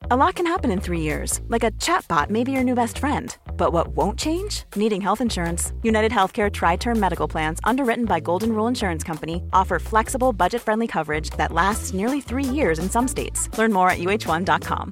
A lot can happen in 3 years, like a chatbot may be your new best friend. But what won't change? Needing health insurance. United Healthcare Tri-Term Medical Plans, underwritten by Golden Rule Insurance Company, offer flexible, budget-friendly coverage that lasts nearly 3 years in some states. Learn more at uh1.com.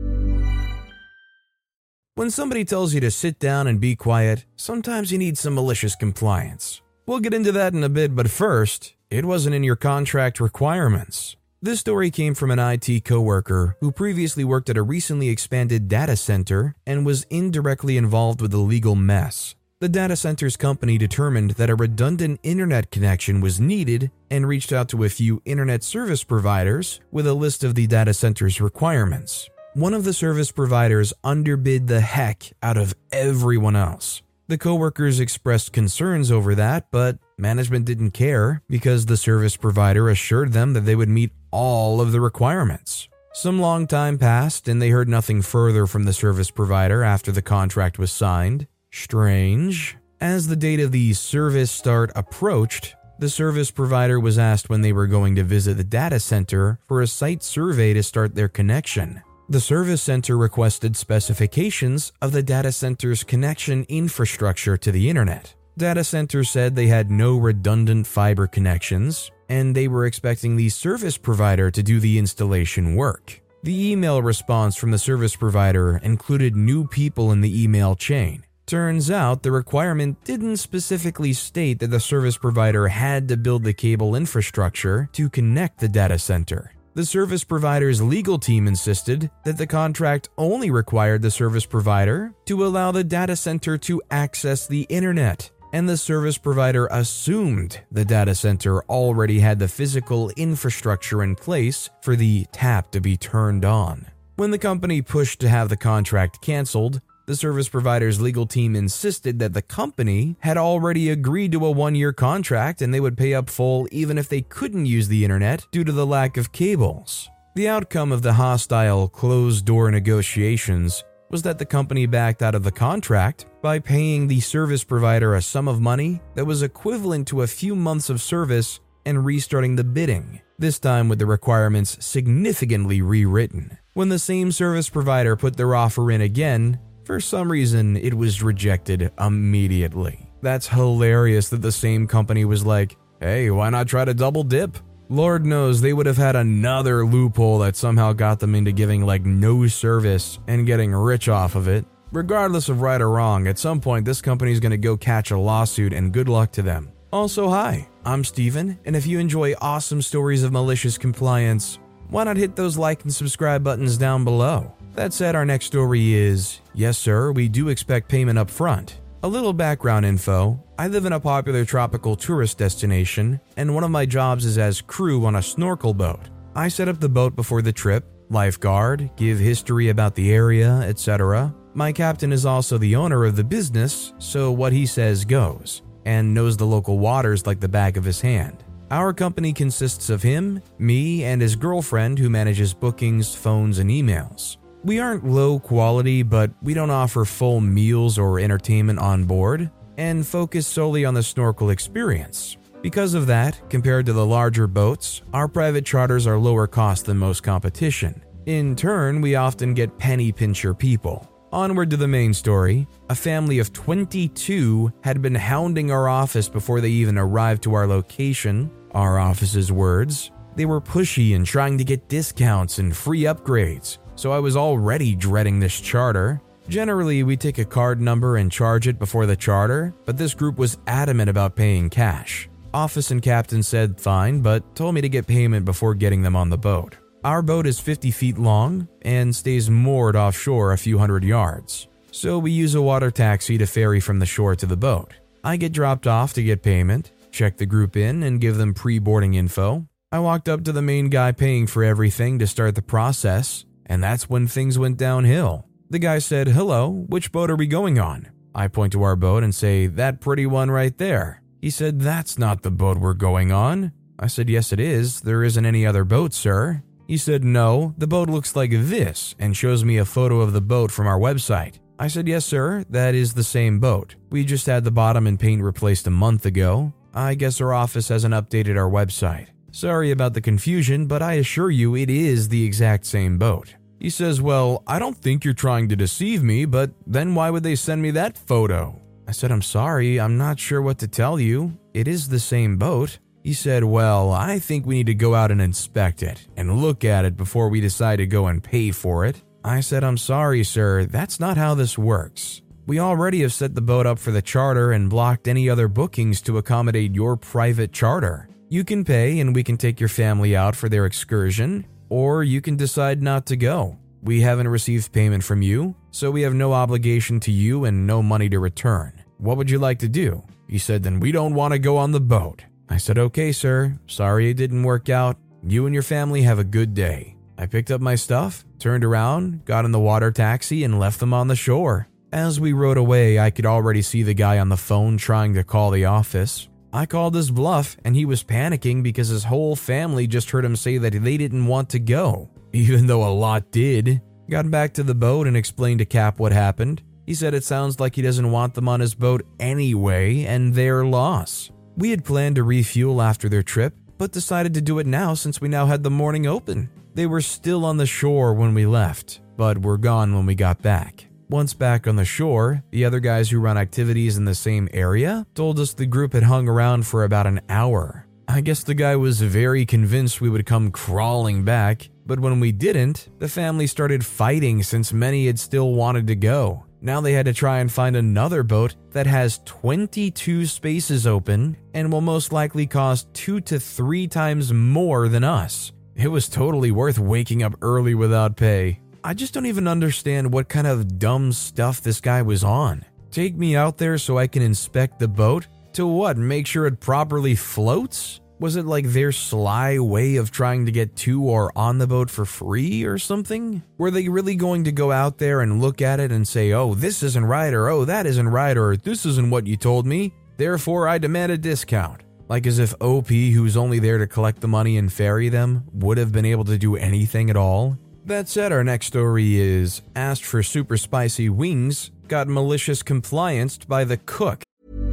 When somebody tells you to sit down and be quiet, sometimes you need some malicious compliance. We'll get into that in a bit, but first, it wasn't in your contract requirements. This story came from an IT coworker who previously worked at a recently expanded data center and was indirectly involved with the legal mess. The data center's company determined that a redundant internet connection was needed and reached out to a few internet service providers with a list of the data center's requirements. One of the service providers underbid the heck out of everyone else. The coworkers expressed concerns over that, but management didn't care because the service provider assured them that they would meet all of the requirements. Some long time passed and they heard nothing further from the service provider after the contract was signed. Strange. As the date of the service start approached, the service provider was asked when they were going to visit the data center for a site survey to start their connection. The service center requested specifications of the data center's connection infrastructure to the internet. Data center said they had no redundant fiber connections, and they were expecting the service provider to do the installation work. The email response from the service provider included new people in the email chain. Turns out the requirement didn't specifically state that the service provider had to build the cable infrastructure to connect the data center. The service provider's legal team insisted that the contract only required the service provider to allow the data center to access the internet, and the service provider assumed the data center already had the physical infrastructure in place for the tap to be turned on. When the company pushed to have the contract canceled, the service provider's legal team insisted that the company had already agreed to a 1-year contract and they would pay up full even if they couldn't use the internet due to the lack of cables. The outcome of the hostile closed-door negotiations was that the company backed out of the contract by paying the service provider a sum of money that was equivalent to a few months of service and restarting the bidding, this time with the requirements significantly rewritten. When the same service provider put their offer in again, for some reason, it was rejected immediately. That's hilarious that the same company was like, hey, why not try to double dip? Lord knows they would have had another loophole that somehow got them into giving no service and getting rich off of it. Regardless of right or wrong, at some point this company's going to go catch a lawsuit and good luck to them. Also, hi, I'm Steven, and if you enjoy awesome stories of malicious compliance, why not hit those like and subscribe buttons down below? That said, our next story is, yes sir, we do expect payment up front. A little background info, I live in a popular tropical tourist destination, and one of my jobs is as crew on a snorkel boat. I set up the boat before the trip, lifeguard, give history about the area, etc. My captain is also the owner of the business, so what he says goes, and knows the local waters like the back of his hand. Our company consists of him, me, and his girlfriend who manages bookings, phones, and emails. We aren't low quality, but we don't offer full meals or entertainment on board, and focus solely on the snorkel experience. Because of that, compared to the larger boats, our private charters are lower cost than most competition. In turn, we often get penny pincher people. Onward to the main story, a family of 22 had been hounding our office before they even arrived to our location, our office's words. They were pushy and trying to get discounts and free upgrades, so I was already dreading this charter. Generally, we take a card number and charge it before the charter, but this group was adamant about paying cash. Office and captain said fine, but told me to get payment before getting them on the boat. Our boat is 50 feet long and stays moored offshore a few hundred yards, so we use a water taxi to ferry from the shore to the boat. I get dropped off to get payment, check the group in, and give them pre-boarding info. I walked up to the main guy paying for everything to start the process, and that's when things went downhill. The guy said, "Hello, which boat are we going on?" I point to our boat and say, "That pretty one right there." He said, "That's not the boat we're going on." I said, "Yes, it is. There isn't any other boat, sir." He said, "No, the boat looks like this," and shows me a photo of the boat from our website. I said, "Yes, sir, that is the same boat. We just had the bottom and paint replaced a month ago. I guess our office hasn't updated our website. Sorry about the confusion, but I assure you it is the exact same boat." He says, well, I don't think you're trying to deceive me, but then why would they send me that photo? I said, I'm sorry, I'm not sure what to tell you. It is the same boat. He said, well, I think we need to go out and inspect it and look at it before we decide to go and pay for it. I said, I'm sorry, sir, that's not how this works. We already have set the boat up for the charter and blocked any other bookings to accommodate your private charter. You can pay and we can take your family out for their excursion, or you can decide not to go. We haven't received payment from you, so we have no obligation to you and no money to return. What would you like to do? He said, then we don't want to go on the boat. I said, okay, sir. Sorry it didn't work out. You and your family have a good day. I picked up my stuff, turned around, got in the water taxi, and left them on the shore. As we rode away, I could already see the guy on the phone trying to call the office. I called his bluff, and he was panicking because his whole family just heard him say that they didn't want to go, even though a lot did. Got back to the boat and explained to Cap what happened. He said it sounds like he doesn't want them on his boat anyway, and their loss. We had planned to refuel after their trip, but decided to do it now since we now had the morning open. They were still on the shore when we left, but were gone when we got back. Once back on the shore, the other guys who run activities in the same area told us the group had hung around for about an hour. I guess the guy was very convinced we would come crawling back, but when we didn't, the family started fighting since many had still wanted to go. Now they had to try and find another boat that has 22 spaces open and will most likely cost 2 to 3 times more than us. It was totally worth waking up early without pay. I just don't even understand what kind of dumb stuff this guy was on. Take me out there so I can inspect the boat? To what, make sure it properly floats? Was it like their sly way of trying to get to or on the boat for free or something? Were they really going to go out there and look at it and say, oh, this isn't right, or oh, that isn't right, or this isn't what you told me, therefore I demand a discount? Like as if OP, who's only there to collect the money and ferry them, would have been able to do anything at all? That said, our next story is asked for super spicy wings, got malicious complianced by the cook.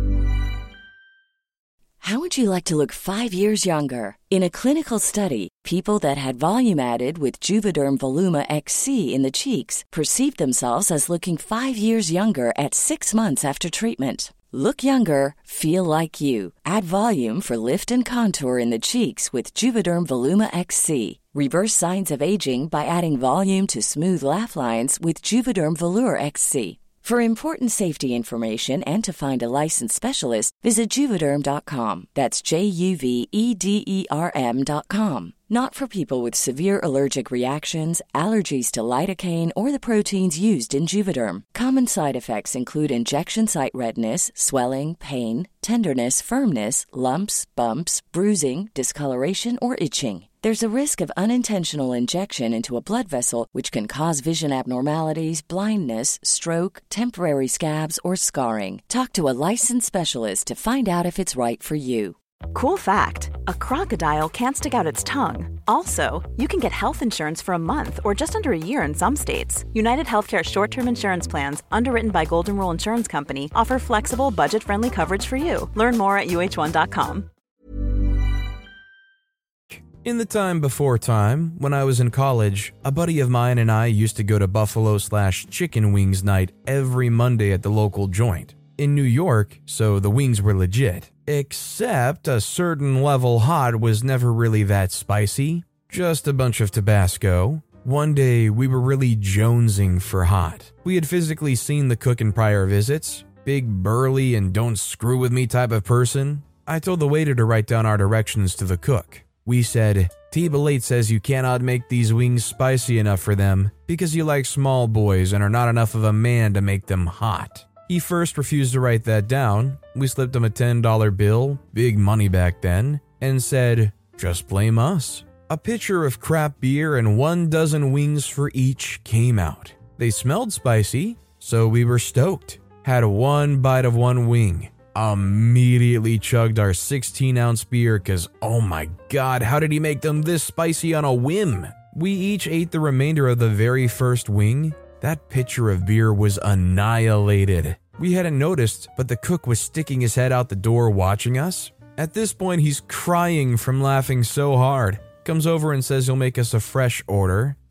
How would you like to look 5 years younger? In a clinical study, people that had volume added with Juvederm Voluma XC in the cheeks perceived themselves as looking 5 years younger at 6 months after treatment. Look younger, feel like you. Add volume for lift and contour in the cheeks with Juvederm Voluma XC. Reverse signs of aging by adding volume to smooth laugh lines with Juvederm Volure XC. For important safety information and to find a licensed specialist, visit Juvederm.com. That's JUVEDERM.com. Not for people with severe allergic reactions, allergies to lidocaine, or the proteins used in Juvederm. Common side effects include injection site redness, swelling, pain, tenderness, firmness, lumps, bumps, bruising, discoloration, or itching. There's a risk of unintentional injection into a blood vessel, which can cause vision abnormalities, blindness, stroke, temporary scabs, or scarring. Talk to a licensed specialist to find out if it's right for you. Cool fact, a crocodile can't stick out its tongue. Also, you can get health insurance for a month or just under a year in some states. United Healthcare short-term insurance plans, underwritten by Golden Rule Insurance Company, offer flexible, budget-friendly coverage for you. Learn more at UH1.com. In the time before time, when I was in college, a buddy of mine and I used to go to Buffalo/Chicken Wings night every Monday at the local joint. In New York, so the wings were legit. Except a certain level hot was never really that spicy, just a bunch of Tabasco. One day, we were really jonesing for hot. We had physically seen the cook in prior visits, big burly and don't screw with me type of person. I told the waiter to write down our directions to the cook. We said, Table 8 says you cannot make these wings spicy enough for them because you like small boys and are not enough of a man to make them hot. He first refused to write that down. We slipped him a $10 bill, big money back then, and said, just blame us. A pitcher of crap beer and 1 dozen wings for each came out. They smelled spicy, so we were stoked. Had 1 bite of 1 wing. Immediately chugged our 16-ounce beer because, oh my god, how did he make them this spicy on a whim? We each ate the remainder of the very first wing. That pitcher of beer was annihilated. We hadn't noticed, but the cook was sticking his head out the door watching us. At this point, he's crying from laughing so hard. Comes over and says he'll make us a fresh order,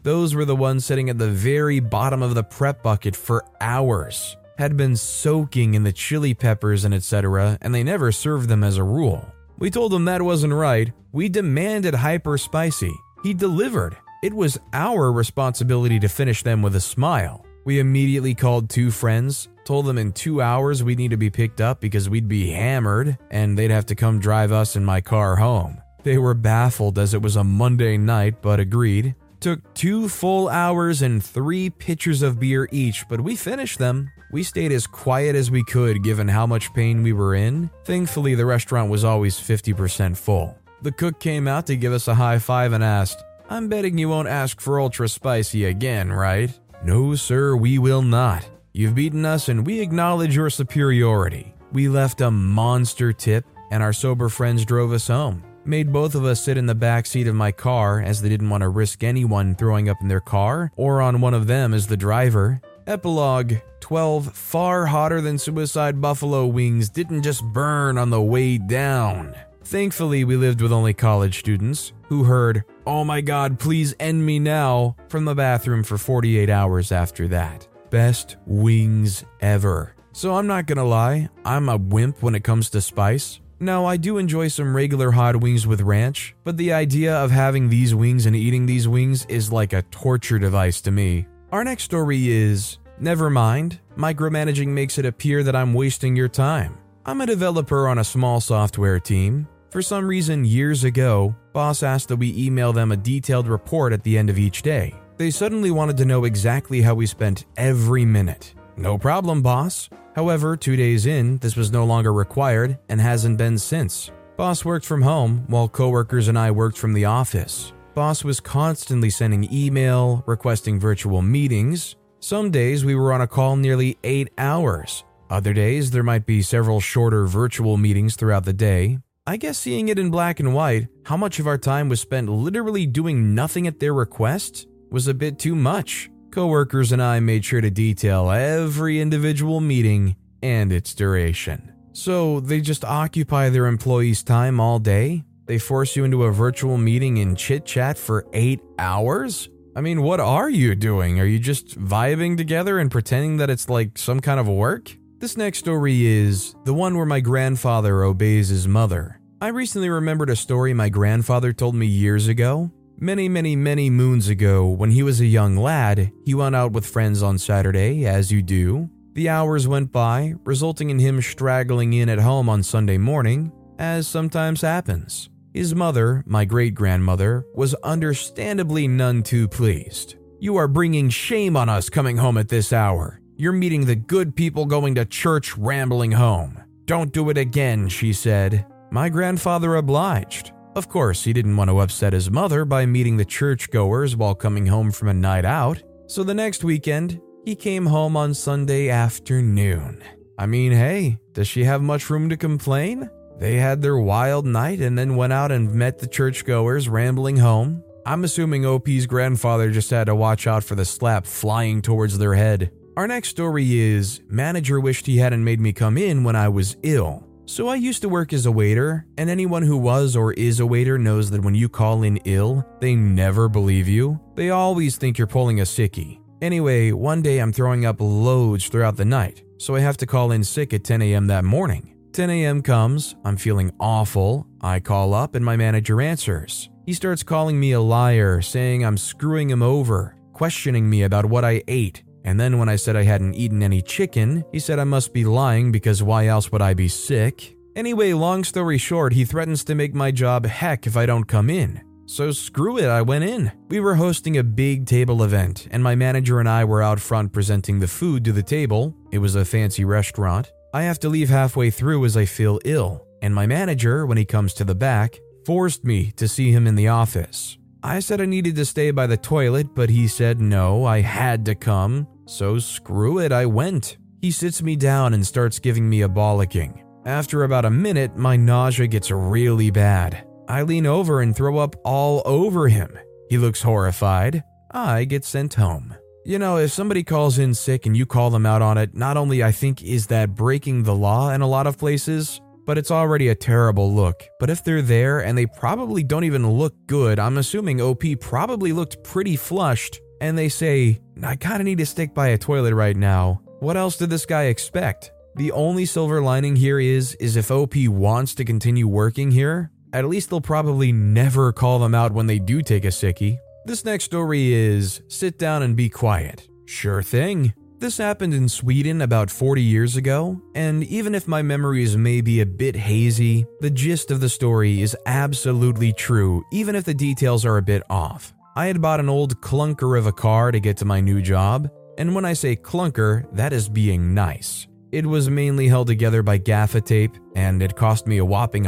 Those were the ones sitting at the very bottom of the prep bucket for hours, had been soaking in the chili peppers and etc., and they never served them as a rule. We told him that wasn't right. We demanded hyper spicy. He delivered. It was our responsibility to finish them with a smile. We immediately called 2 friends, told them in 2 hours we'd need to be picked up because we'd be hammered and they'd have to come drive us in my car home. They were baffled as it was a Monday night, but agreed. Took 2 full hours and 3 pitchers of beer each, but we finished them. We stayed as quiet as we could given how much pain we were in. Thankfully, the restaurant was always 50% full. The cook came out to give us a high five and asked, "I'm betting you won't ask for ultra spicy again, right?" "No, sir, we will not. You've beaten us and we acknowledge your superiority." We left a monster tip and our sober friends drove us home. Made both of us sit in the back seat of my car as they didn't want to risk anyone throwing up in their car or on one of them as the driver. Epilogue: 12 far hotter than suicide buffalo wings didn't just burn on the way down. Thankfully, we lived with only college students who heard, "Oh my God, please end me now," from the bathroom for 48 hours after that. Best wings ever. So I'm not gonna lie, I'm a wimp when it comes to spice. No, I do enjoy some regular hot wings with ranch, but the idea of having these wings and eating these wings is like a torture device to me. Our next story is, never mind, micromanaging makes it appear that I'm wasting your time. I'm a developer on a small software team. For some reason, years ago, boss asked that we email them a detailed report at the end of each day. They suddenly wanted to know exactly how we spent every minute. No problem, boss. However, 2 days in, this was no longer required and hasn't been since. Boss worked from home while coworkers and I worked from the office. Boss was constantly sending email, requesting virtual meetings. Some days we were on a call nearly 8 hours. Other days there might be several shorter virtual meetings throughout the day. I guess seeing it in black and white, how much of our time was spent literally doing nothing at their request was a bit too much. Coworkers and I made sure to detail every individual meeting and its duration. So they just occupy their employees' time all day? They force you into a virtual meeting and chit-chat for 8 hours? I mean, what are you doing? Are you just vibing together and pretending that it's like some kind of work? This next story is the one where my grandfather obeys his mother. I recently remembered a story my grandfather told me years ago. Many moons ago, when he was a young lad, he went out with friends on Saturday, as you do. The hours went by, resulting in him straggling in at home on Sunday morning, as sometimes happens. His mother, my great-grandmother, was understandably none too pleased. "You are bringing shame on us coming home at this hour. You're meeting the good people going to church rambling home. Don't do it again," she said. My grandfather obliged. Of course, he didn't want to upset his mother by meeting the churchgoers while coming home from a night out. So the next weekend, he came home on Sunday afternoon. I mean, hey, does she have much room to complain? They had their wild night and then went out and met the churchgoers rambling home. I'm assuming OP's grandfather just had to watch out for the slap flying towards their head. Our next story is, manager wished he hadn't made me come in when I was ill. So I used to work as a waiter, and anyone who was or is a waiter knows that when you call in ill, they never believe you. They always think you're pulling a sickie. Anyway, one day I'm throwing up loads throughout the night, so I have to call in sick at 10 a.m. that morning. 10 a.m. comes, I'm feeling awful, I call up and my manager answers. He starts calling me a liar, saying I'm screwing him over, questioning me about what I ate. And then when I said I hadn't eaten any chicken, he said I must be lying because why else would I be sick? Anyway, long story short, he threatens to make my job heck if I don't come in. So screw it, I went in. We were hosting a big table event, and my manager and I were out front presenting the food to the table. It was a fancy restaurant. I have to leave halfway through as I feel ill, and my manager, when he comes to the back, forced me to see him in the office. I said I needed to stay by the toilet, but he said no, I had to come. So screw it, I went. He sits me down and starts giving me a bollocking. After about a minute, my nausea gets really bad. I lean over and throw up all over him. He looks horrified. I get sent home. You know, if somebody calls in sick and you call them out on it, not only I think is that breaking the law in a lot of places, but it's already a terrible look. But if they're there and they probably don't even look good, I'm assuming OP probably looked pretty flushed, and they say, I kinda need to stick by a toilet right now. What else did this guy expect? The only silver lining here is if OP wants to continue working here, at least they'll probably never call them out when they do take a sickie. This next story is sit down and be quiet. Sure thing. This happened in Sweden about 40 years ago, and even if my memories may be a bit hazy, the gist of the story is absolutely true, even if the details are a bit off. I had bought an old clunker of a car to get to my new job, and when I say clunker, that is being nice. It was mainly held together by gaffer tape, and it cost me a whopping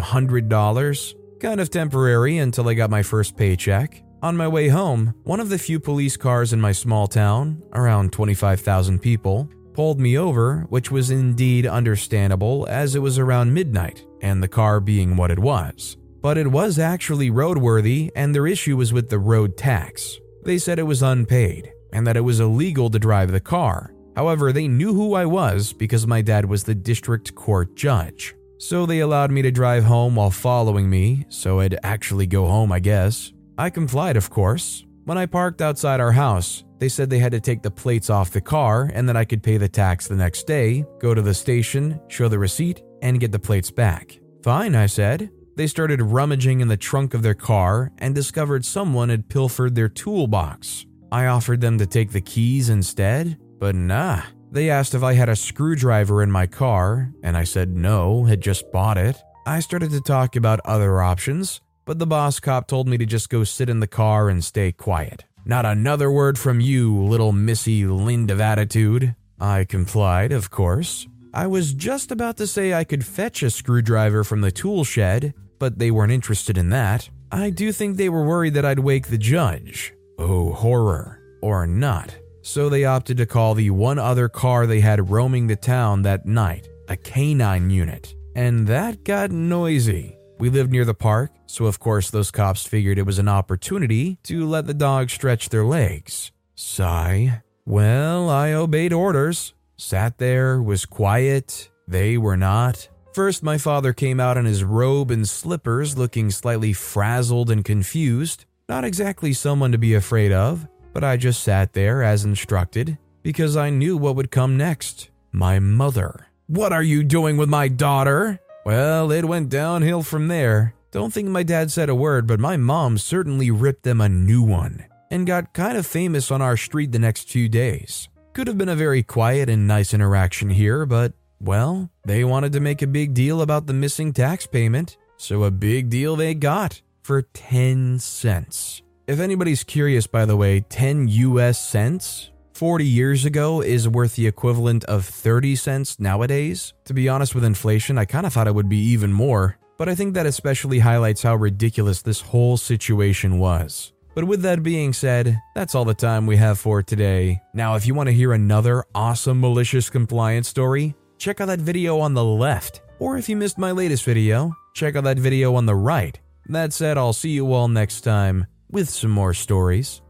$100, kind of temporary until I got my first paycheck. On my way home, one of the few police cars in my small town, around 25,000 people, pulled me over, which was indeed understandable as it was around midnight, and the car being what it was. But it was actually roadworthy, and their issue was with the road tax. They said it was unpaid, and that it was illegal to drive the car. However, they knew who I was because my dad was the district court judge. So they allowed me to drive home while following me, so I'd actually go home, I guess. I complied, of course. When I parked outside our house, they said they had to take the plates off the car and that I could pay the tax the next day, go to the station, show the receipt, and get the plates back. Fine, I said. They started rummaging in the trunk of their car and discovered someone had pilfered their toolbox. I offered them to take the keys instead, but nah. They asked if I had a screwdriver in my car, and I said no, had just bought it. I started to talk about other options, but the boss cop told me to just go sit in the car and stay quiet. Not another word from you, little Missy Lind of attitude. I complied, of course. I was just about to say I could fetch a screwdriver from the tool shed, but they weren't interested in that. I do think they were worried that I'd wake the judge. Oh, horror. Or not. So they opted to call the one other car they had roaming the town that night, a canine unit. And that got noisy. We lived near the park, so of course those cops figured it was an opportunity to let the dogs stretch their legs. Sigh. Well, I obeyed orders. Sat there, was quiet. They were not. First, my father came out in his robe and slippers, looking slightly frazzled and confused. Not exactly someone to be afraid of, but I just sat there as instructed, because I knew what would come next. My mother. What are you doing with my daughter? Well, it went downhill from there. Don't think my dad said a word, but my mom certainly ripped them a new one, and got kind of famous on our street the next few days. Could have been a very quiet and nice interaction here, but, well, they wanted to make a big deal about the missing tax payment, so a big deal they got for 10 cents. If anybody's curious, by the way, 10 US cents 40 years ago is worth the equivalent of 30 cents nowadays. To be honest, with inflation, I kind of thought it would be even more, but I think that especially highlights how ridiculous this whole situation was. But with that being said, that's all the time we have for today. Now, if you want to hear another awesome malicious compliance story, check out that video on the left. Or if you missed my latest video, check out that video on the right. That said, I'll see you all next time with some more stories.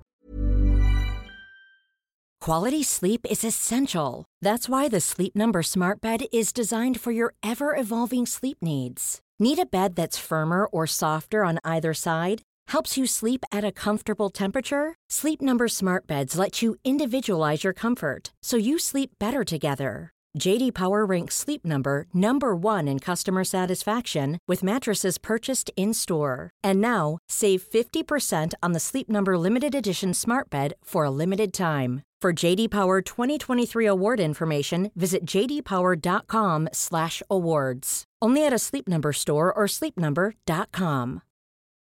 Quality sleep is essential. That's why the Sleep Number Smart Bed is designed for your ever-evolving sleep needs. Need a bed that's firmer or softer on either side? Helps you sleep at a comfortable temperature? Sleep Number Smart Beds let you individualize your comfort, so you sleep better together. J.D. Power ranks Sleep Number number 1 in customer satisfaction with mattresses purchased in-store. And now, save 50% on the Sleep Number Limited Edition Smart Bed for a limited time. For J.D. Power 2023 award information, visit jdpower.com/awards. Only at a Sleep Number store or sleepnumber.com.